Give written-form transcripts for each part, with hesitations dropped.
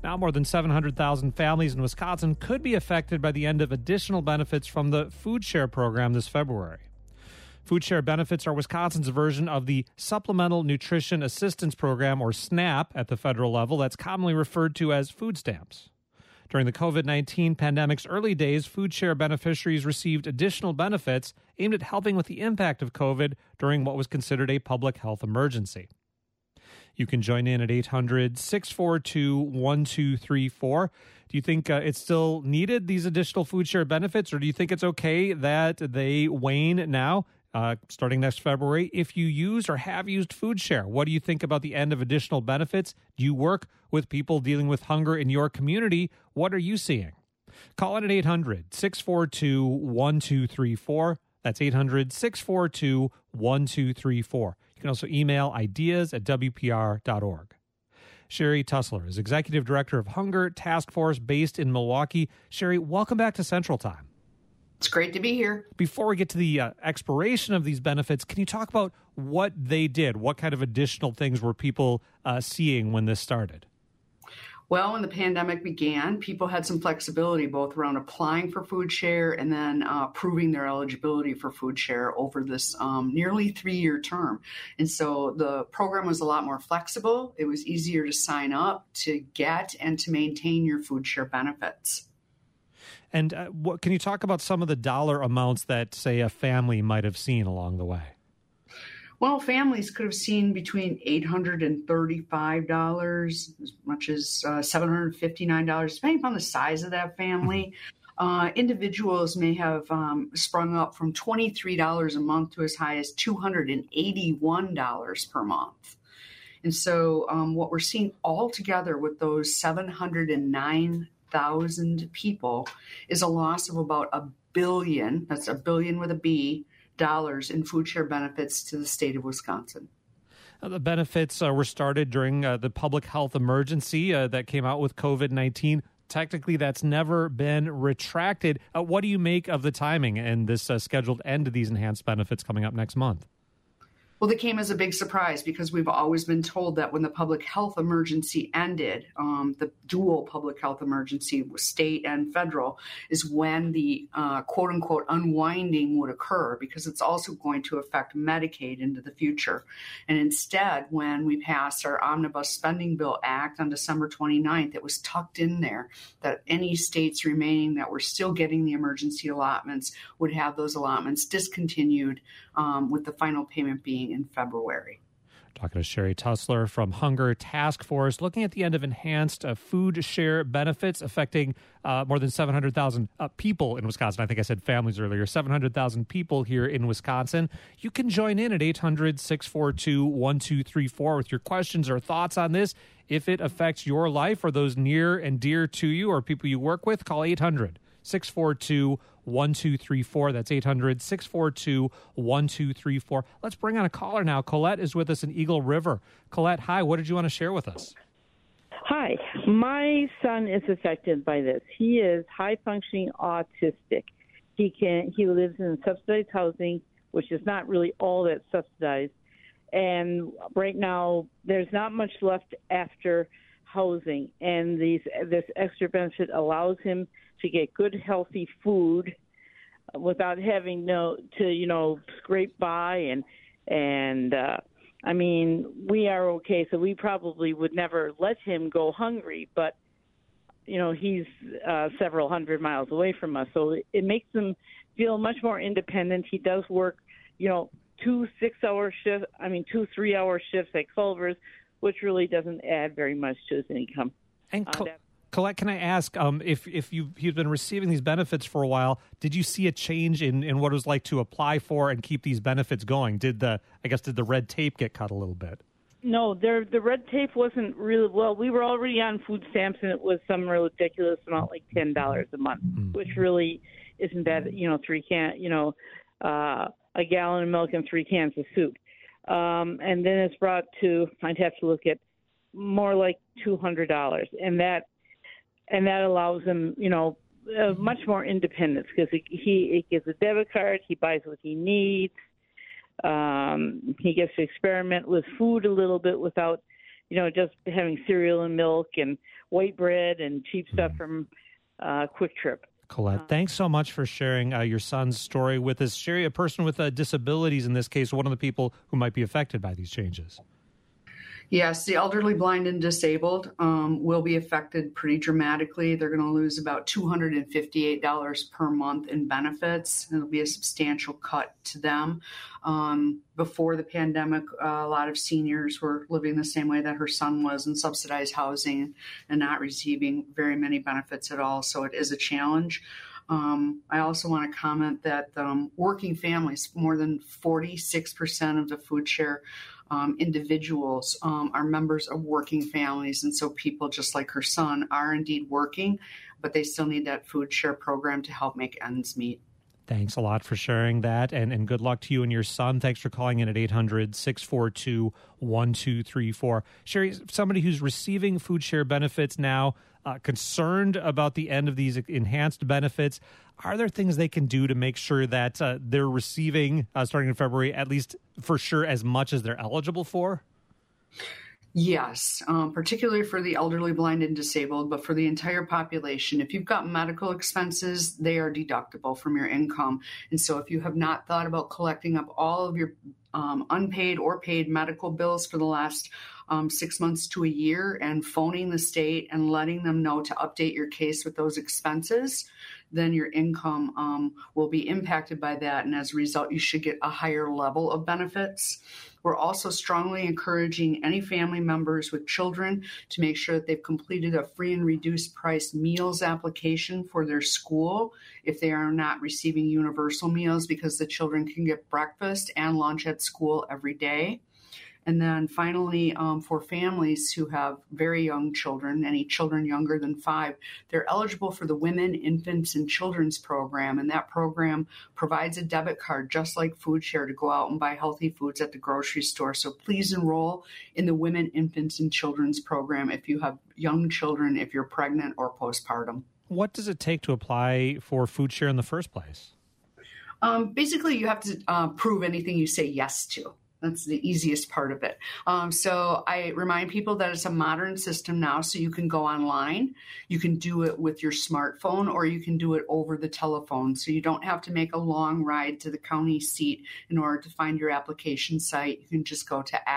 Now more than 700,000 families in Wisconsin could be affected by the end of additional benefits from the Food Share program this February. Food Share benefits are Wisconsin's version of the Supplemental Nutrition Assistance Program, or SNAP, at the federal level that's commonly referred to as food stamps. During the COVID-19 pandemic's early days, Food Share beneficiaries received additional benefits aimed at helping with the impact of COVID during what was considered a public health emergency. You can join in at 800-642-1234. Do you think it's still needed, these additional Food Share benefits, or do you think it's okay that they wane now? Starting next February, if you use or have used Food Share, what do you think about the end of additional benefits? Do you work with people dealing with hunger in your community? What are you seeing? Call in at 800-642-1234. That's 800-642-1234. You can also email ideas@wpr.org. Sherry Tussler is Executive Director of Hunger Task Force based in Milwaukee. Sherry, welcome back to Central Time. It's great to be here. Before we get to the expiration of these benefits, can you talk about what they did? What kind of additional things were people seeing when this started? Well, when the pandemic began, people had some flexibility both around applying for Food Share and then proving their eligibility for Food Share over this nearly 3-year term. And so the program was a lot more flexible. It was easier to sign up, to get, and to maintain your Food Share benefits. And what can you talk about some of the dollar amounts that, say, a family might have seen along the way? Well, families could have seen between $835, as much as $759, depending upon the size of that family. Individuals may have sprung up from $23 a month to as high as $281 per month. And so what we're seeing altogether with those 709,000 people is a loss of about $1 billion, that's $1 billion with a B, dollars in Food Share benefits to the state of Wisconsin. The benefits were started during the public health emergency that came out with COVID-19. Technically, that's never been retracted. What do you make of the timing and this scheduled end to these enhanced benefits coming up next month? Well, they came as a big surprise because we've always been told that when the public health emergency ended, the dual public health emergency, state and federal, is when the quote unquote unwinding would occur, because it's also going to affect Medicaid into the future. And instead, when we passed our Omnibus Spending Bill Act on December 29th, it was tucked in there that any states remaining that were still getting the emergency allotments would have those allotments discontinued, with the final payment being in February. Talking to Sherry Tussler from Hunger Task Force, looking at the end of enhanced Food Share benefits affecting more than 700,000 people in Wisconsin. I think I said families earlier. 700,000 people here in Wisconsin. You can join in at 800-642-1234 with your questions or thoughts on this. If it affects your life or those near and dear to you or people you work with, call 800-642-1234. That's 800-642-1234. Let's bring on a caller now. Colette is with us in Eagle River. Colette, hi. What did you want to share with us? Hi. My son is affected by this. He is high-functioning autistic. He lives in subsidized housing, which is not really all that subsidized. And right now, there's not much left after housing. And this extra benefit allows him to get good, healthy food without having to scrape by. And I mean, we are okay, so we probably would never let him go hungry. But, he's several hundred miles away from us. So it makes him feel much more independent. He does work, 2 3-hour shifts at Culver's, which really doesn't add very much to his income. And Colette, can I ask, if you've been receiving these benefits for a while, did you see a change in what it was like to apply for and keep these benefits going? Did the red tape get cut a little bit? No, the red tape wasn't really, well, we were already on food stamps, and it was some ridiculous amount, like $10 a month, which really isn't that, a gallon of milk and 3 cans of soup. And then it's brought to, I'd have to look at more like $200. And that allows him, much more independence, because he gets a debit card, he buys what he needs, he gets to experiment with food a little bit without just having cereal and milk and white bread and cheap stuff from Quick Trip. Colette, thanks so much for sharing your son's story with us. Sherry, a person with disabilities in this case, one of the people who might be affected by these changes. Yes, the elderly, blind, and disabled will be affected pretty dramatically. They're going to lose about $258 per month in benefits. It'll be a substantial cut to them. Before the pandemic, a lot of seniors were living the same way that her son was in subsidized housing and not receiving very many benefits at all. So it is a challenge. I also want to comment that working families, more than 46% of the food share individuals are members of working families. And so people just like her son are indeed working, but they still need that food share program to help make ends meet. Thanks a lot for sharing that, and good luck to you and your son. Thanks for calling in at 800-642-1234. Sherry, somebody who's receiving food share benefits now, concerned about the end of these enhanced benefits, are there things they can do to make sure that they're receiving, starting in February, at least for sure as much as they're eligible for? Yes, particularly for the elderly, blind, and disabled, but for the entire population. If you've got medical expenses, they are deductible from your income. And so if you have not thought about collecting up all of your unpaid or paid medical bills for the last 6 months to a year and phoning the state and letting them know to update your case with those expenses, then your income will be impacted by that. And as a result, you should get a higher level of benefits. We're also strongly encouraging any family members with children to make sure that they've completed a free and reduced price meals application for their school if they are not receiving universal meals, because the children can get breakfast and lunch at school every day. And then finally, for families who have very young children, any children younger than 5, they're eligible for the Women, Infants, and Children's program. And that program provides a debit card, just like Food Share, to go out and buy healthy foods at the grocery store. So please enroll in the Women, Infants, and Children's program if you have young children, if you're pregnant or postpartum. What does it take to apply for Food Share in the first place? Basically, you have to prove anything you say yes to. That's the easiest part of it. So I remind people that it's a modern system now, so you can go online. You can do it with your smartphone, or you can do it over the telephone. So you don't have to make a long ride to the county seat in order to find your application site. You can just go to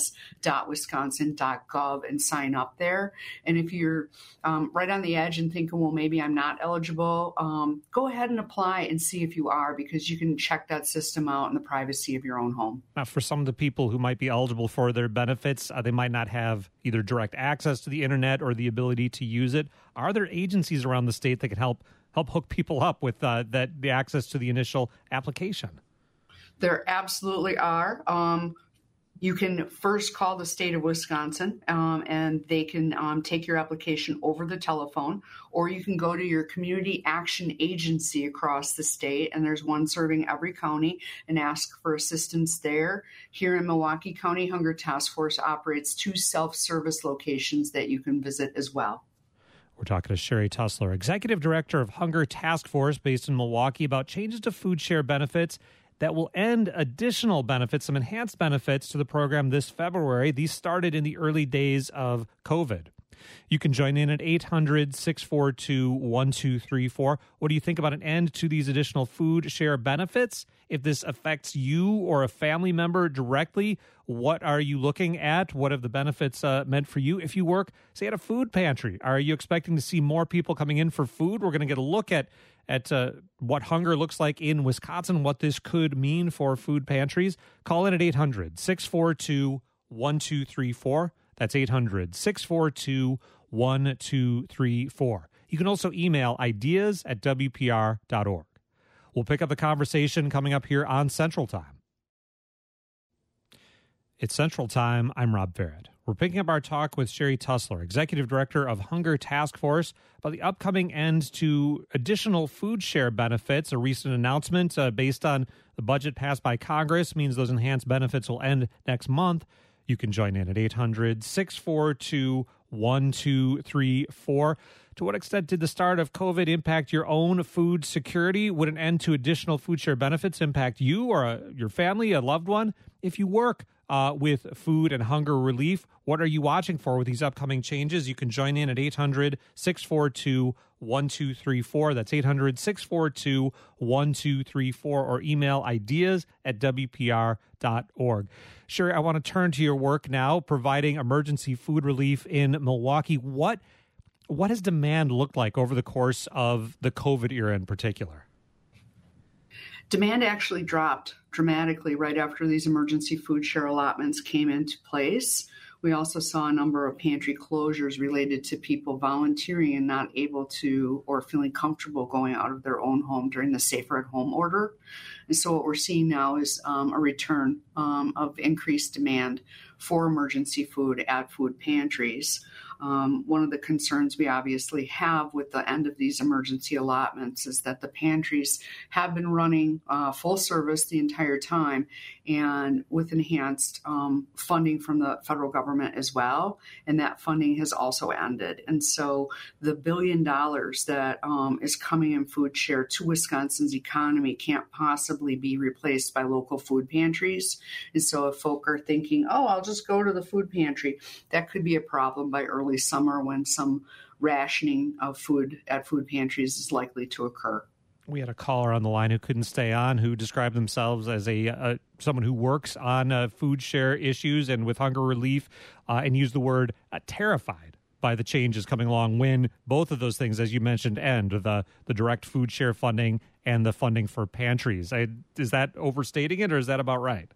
access.wisconsin.gov and sign up there. And if you're right on the edge and thinking, well, maybe I'm not eligible, go ahead and apply and see if you are, because you can check that system out in the privacy of your own home. Now, for some of the people who might be eligible for their benefits, they might not have either direct access to the internet or the ability to use it. Are there agencies around the state that can help hook people up with the access to the initial application? There absolutely are. You can first call the state of Wisconsin, and they can take your application over the telephone, or you can go to your community action agency across the state, and there's one serving every county, and ask for assistance there. Here in Milwaukee County, Hunger Task Force operates 2 self-service locations that you can visit as well. We're talking to Sherry Tussler, Executive Director of Hunger Task Force based in Milwaukee, about changes to food share benefits that will end additional benefits, some enhanced benefits to the program this February. These started in the early days of COVID. You can join in at 800-642-1234. What do you think about an end to these additional food share benefits? If this affects you or a family member directly, what are you looking at? What have the benefits meant for you? If you work, say, at a food pantry, are you expecting to see more people coming in for food? We're going to get a look at what hunger looks like in Wisconsin, what this could mean for food pantries. Call in at 800-642-1234. That's 800-642-1234. You can also email ideas@wpr.org. We'll pick up the conversation coming up here on Central Time. It's Central Time. I'm Rob Farrett. We're picking up our talk with Sherry Tussler, Executive Director of Hunger Task Force, about the upcoming end to additional food share benefits. A recent announcement based on the budget passed by Congress means those enhanced benefits will end next month. You can join in at 800-642-1234. To what extent did the start of COVID impact your own food security? Would an end to additional food share benefits impact you or your family, a loved one? If you work, with food and hunger relief. What are you watching for with these upcoming changes? You can join in at 800-642-1234. That's 800-642-1234, or email ideas@wpr.org. Sherry, I want to turn to your work now, providing emergency food relief in Milwaukee. What has demand looked like over the course of the COVID era in particular? Demand actually dropped dramatically right after these emergency food share allotments came into place. We also saw a number of pantry closures related to people volunteering and not able to or feeling comfortable going out of their own home during the safer at home order. And so what we're seeing now is a return of increased demand for emergency food at food pantries. One of the concerns we obviously have with the end of these emergency allotments is that the pantries have been running full service the entire time, and with enhanced funding from the federal government as well. And that funding has also ended. And so the $1 billion that is coming in food share to Wisconsin's economy can't possibly be replaced by local food pantries. And so if folk are thinking, oh, I'll just go to the food pantry, that could be a problem by early summer when some rationing of food at food pantries is likely to occur. We had a caller on the line who couldn't stay on, who described themselves as someone who works on food share issues and with hunger relief, and used the word terrified by the changes coming along when both of those things, as you mentioned, end, the direct food share funding and the funding for pantries. Is that overstating it, or is that about right?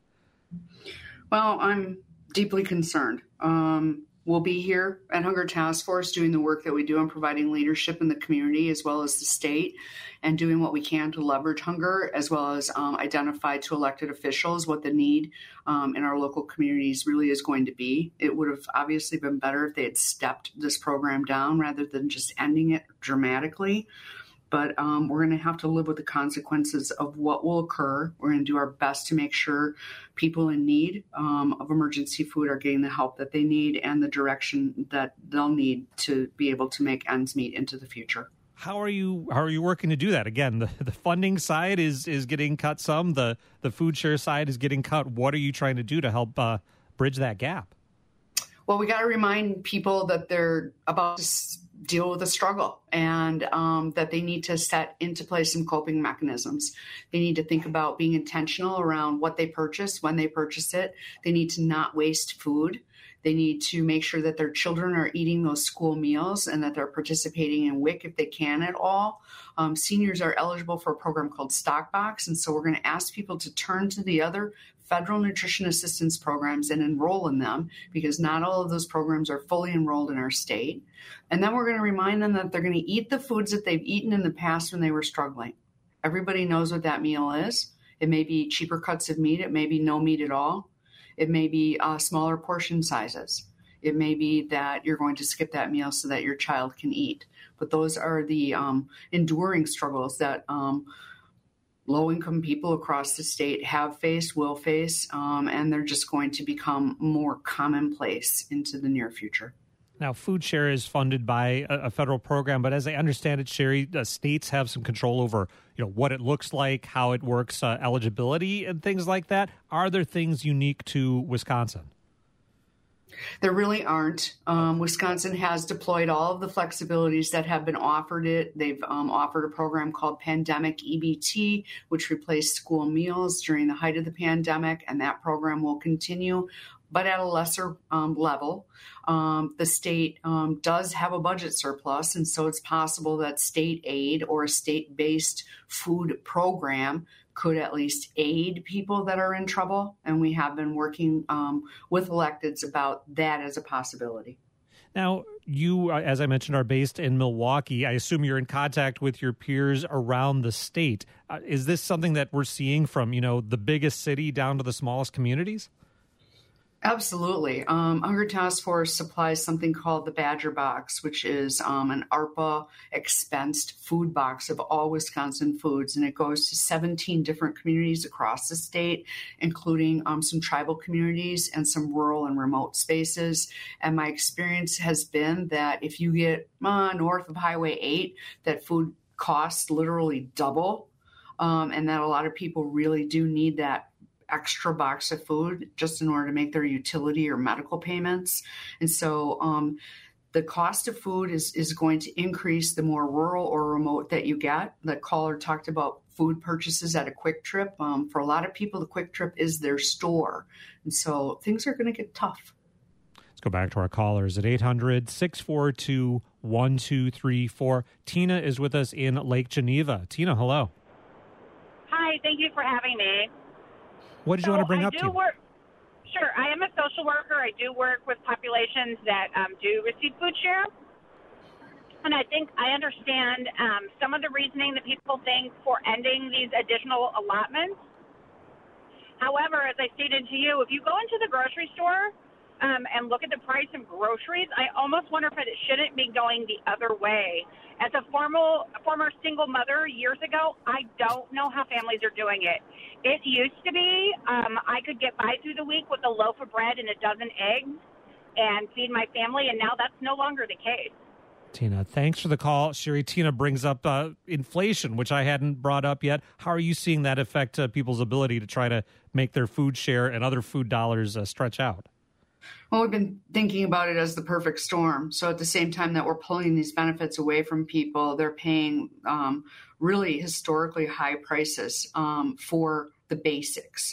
Well, I'm deeply concerned. We'll be here at Hunger Task Force doing the work that we do in providing leadership in the community as well as the state, and doing what we can to leverage hunger, as well as identify to elected officials what the need in our local communities really is going to be. It would have obviously been better if they had stepped this program down rather than just ending it dramatically. But we're going to have to live with the consequences of what will occur. We're going to do our best to make sure people in need of emergency food are getting the help that they need and the direction that they'll need to be able to make ends meet into the future. How are you working to do that? Again, the funding side is getting cut some. The food share side is getting cut. What are you trying to do to help bridge that gap? Well, we got to remind people that they're about to deal with a struggle, and that they need to set into place some coping mechanisms. They need to think about being intentional around what they purchase, when they purchase it. They need to not waste food. They need to make sure that their children are eating those school meals and that they're participating in WIC if they can at all. Seniors are eligible for a program called Stockbox, and so we're going to ask people to turn to the other federal nutrition assistance programs and enroll in them, because not all of those programs are fully enrolled in our state. And then we're going to remind them that they're going to eat the foods that they've eaten in the past when they were struggling. Everybody knows what that meal is. It may be cheaper cuts of meat. It may be no meat at all. It may be smaller portion sizes. It may be that you're going to skip that meal so that your child can eat. But those are the enduring struggles that low-income people across the state have faced, will face, and they're just going to become more commonplace into the near future. Now, food share is funded by a federal program, but as I understand it, Sherry, states have some control over, what it looks like, how it works, eligibility, and things like that. Are there things unique to Wisconsin? There really aren't. Wisconsin has deployed all of the flexibilities that have been offered it. They've offered a program called Pandemic EBT, which replaced school meals during the height of the pandemic, and that program will continue, but at a lesser level. The state does have a budget surplus, and so it's possible that state aid or a state-based food program could at least aid people that are in trouble. And we have been working with electeds about that as a possibility. Now, you, as I mentioned, are based in Milwaukee. I assume you're in contact with your peers around the state. Is this something that we're seeing from, the biggest city down to the smallest communities? Absolutely. Hunger Task Force supplies something called the Badger Box, which is an ARPA expensed food box of all Wisconsin foods. And it goes to 17 different communities across the state, including some tribal communities and some rural and remote spaces. And my experience has been that if you get north of Highway 8, that food costs literally double, and that a lot of people really do need that extra box of food just in order to make their utility or medical payments. And so the cost of food is going to increase the more rural or remote that you get. The caller talked about food purchases at a Quick Trip. For a lot of people, the Quick Trip is their store. And so things are going to get tough. Let's go back to our callers at 800-642-1234. Tina is with us in Lake Geneva. Tina, hello. Hi, thank you for having me. What did you want to bring up, Tina? Sure, I am a social worker. I do work with populations that do receive food share. And I think I understand some of the reasoning that people think for ending these additional allotments. However, as I stated to you, if you go into the grocery store and look at the price of groceries, I almost wonder if it shouldn't be going the other way. As a former single mother years ago, I don't know how families are doing it. It used to be I could get by through the week with a loaf of bread and a dozen eggs and feed my family, and now that's no longer the case. Tina, thanks for the call. Sherry, Tina brings up inflation, which I hadn't brought up yet. How are you seeing that affect people's ability to try to make their food share and other food dollars stretch out? Well, we've been thinking about it as the perfect storm. So at the same time that we're pulling these benefits away from people, they're paying really historically high prices for the basics.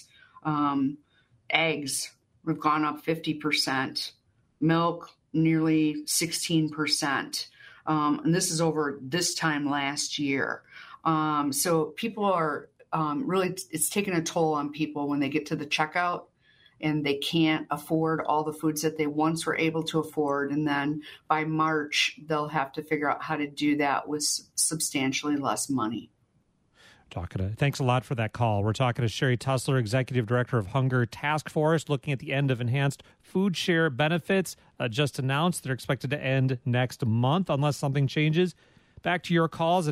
Eggs, we've gone up 50%. Milk, nearly 16%. And this is over this time last year. So people are really, it's taking a toll on people when they get to the checkout and they can't afford all the foods that they once were able to afford. And then by March, they'll have to figure out how to do that with substantially less money. Thanks a lot for that call. We're talking to Sherry Tussler, Executive Director of Hunger Task Force, looking at the end of enhanced food share benefits just announced. They're expected to end next month unless something changes. Back to your calls at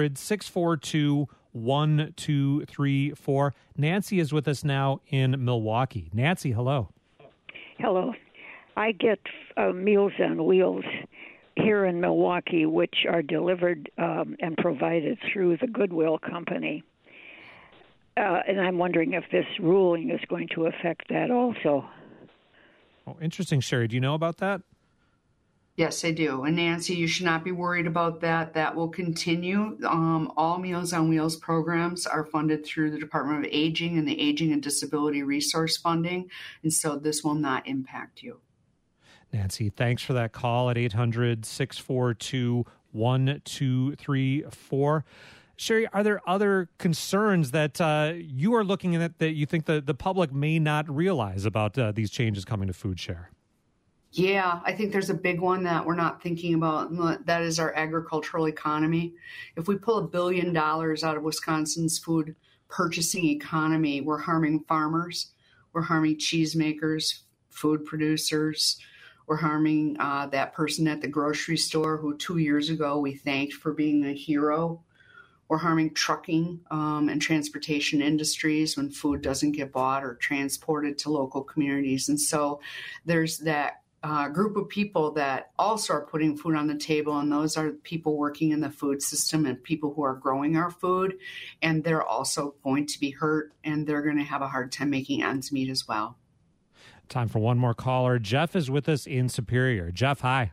800-642-1234. Nancy is with us now in Milwaukee. Nancy, hello. Hello. I get Meals on Wheels here in Milwaukee, which are delivered and provided through the Goodwill Company. And I'm wondering if this ruling is going to affect that also. Oh, interesting, Sherry. Do you know about that? Yes, I do. And Nancy, you should not be worried about that. That will continue. All Meals on Wheels programs are funded through the Department of Aging and the Aging and Disability Resource Funding. And so this will not impact you. Nancy, thanks for that call at 800-642-1234. Sherry, are there other concerns that you are looking at that you think the public may not realize about these changes coming to food share? Yeah, I think there's a big one that we're not thinking about. That is our agricultural economy. If we pull $1 billion out of Wisconsin's food purchasing economy, we're harming farmers, we're harming cheesemakers, food producers, we're harming that person at the grocery store who 2 years ago we thanked for being a hero. We're harming trucking and transportation industries when food doesn't get bought or transported to local communities. And so there's that group of people that also are putting food on the table, and those are people working in the food system and people who are growing our food, and they're also going to be hurt, and they're going to have a hard time making ends meet as well. Time for one more caller. Jeff is with us in Superior. Jeff, hi.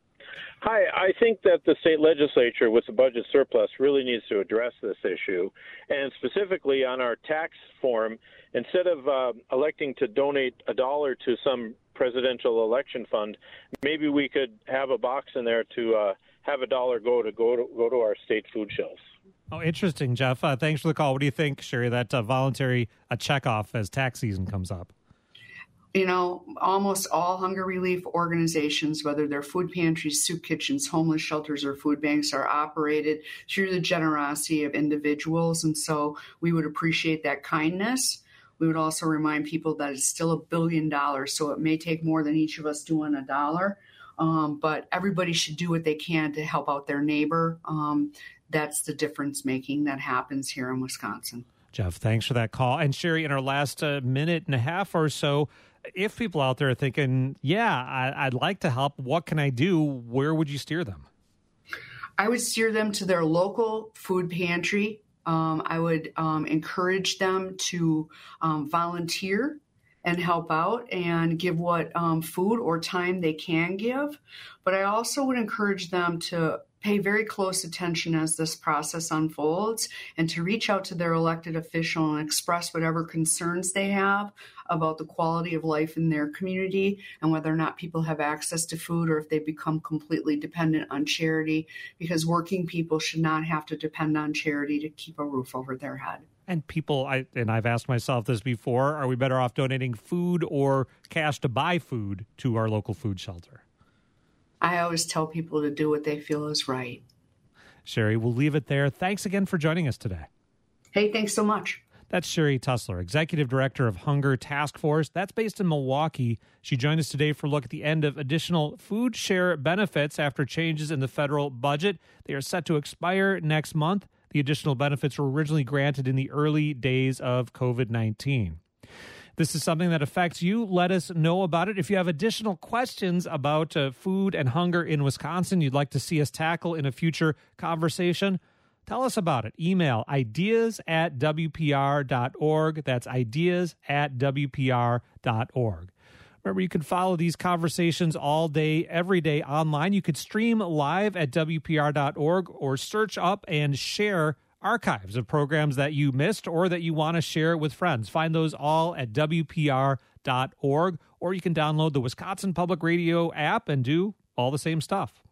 Hi. I think that the state legislature with the budget surplus really needs to address this issue, and specifically on our tax form, instead of electing to donate $1 to some presidential election fund, maybe we could have a box in there to have $1 go to our state food shelves. Oh, interesting, Jeff. Thanks for the call. What do you think, Sherry, that voluntary checkoff as tax season comes up? You know, almost all hunger relief organizations, whether they're food pantries, soup kitchens, homeless shelters, or food banks, are operated through the generosity of individuals. And so we would appreciate that kindness. We would also remind people that it's still $1 billion, so it may take more than each of us doing $1. But everybody should do what they can to help out their neighbor. That's the difference making that happens here in Wisconsin. Jeff, thanks for that call. And Sherry, in our last minute and a half or so, if people out there are thinking, I'd like to help, what can I do? Where would you steer them? I would steer them to their local food pantry I would encourage them to volunteer and help out and give what food or time they can give. But I also would encourage them to pay very close attention as this process unfolds and to reach out to their elected official and express whatever concerns they have about the quality of life in their community and whether or not people have access to food or if they become completely dependent on charity, because working people should not have to depend on charity to keep a roof over their head. And people, I've asked myself this before, are we better off donating food or cash to buy food to our local food shelter? I always tell people to do what they feel is right. Sherry, we'll leave it there. Thanks again for joining us today. Hey, thanks so much. That's Sherry Tussler, Executive Director of Hunger Task Force. That's based in Milwaukee. She joined us today for a look at the end of additional food share benefits after changes in the federal budget. They are set to expire next month. The additional benefits were originally granted in the early days of COVID-19. This is something that affects you. Let us know about it. If you have additional questions about food and hunger in Wisconsin you'd like to see us tackle in a future conversation, tell us about it. Email ideas@wpr.org. That's ideas@wpr.org. Remember, you can follow these conversations all day, every day online. You could stream live at WPR.org or search up and share archives of programs that you missed or that you want to share with friends. Find those all at WPR.org, or you can download the Wisconsin Public Radio app and do all the same stuff.